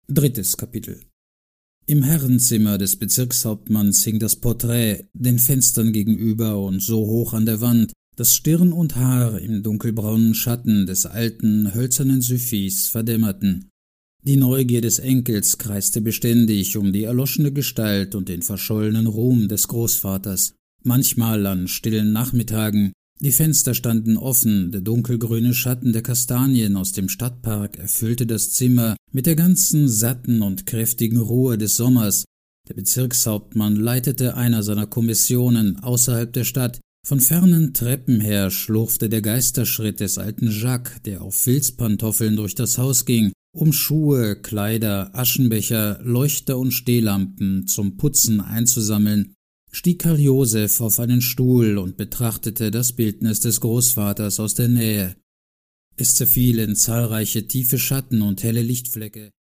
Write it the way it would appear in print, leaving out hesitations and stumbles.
Drittes Kapitel. Im Herrenzimmer des Bezirkshauptmanns hing das Porträt den Fenstern gegenüber und so hoch an der Wand, dass Stirn und Haar im dunkelbraunen Schatten des alten, hölzernen Süffis verdämmerten. Die Neugier des Enkels kreiste beständig um die erloschene Gestalt und den verschollenen Ruhm des Großvaters. Manchmal an stillen Nachmittagen, die Fenster standen offen, der dunkelgrüne Schatten der Kastanien aus dem Stadtpark erfüllte das Zimmer mit der ganzen satten und kräftigen Ruhe des Sommers. Der Bezirkshauptmann leitete einer seiner Kommissionen außerhalb der Stadt. Von fernen Treppen her schlurfte der Geisterschritt des alten Jacques, der auf Filzpantoffeln durch das Haus ging, um Schuhe, Kleider, Aschenbecher, Leuchter und Stehlampen zum Putzen einzusammeln. Stieg Karl Joseph auf einen Stuhl und betrachtete das Bildnis des Großvaters aus der Nähe. Es zerfiel in zahlreiche tiefe Schatten und helle Lichtflecke.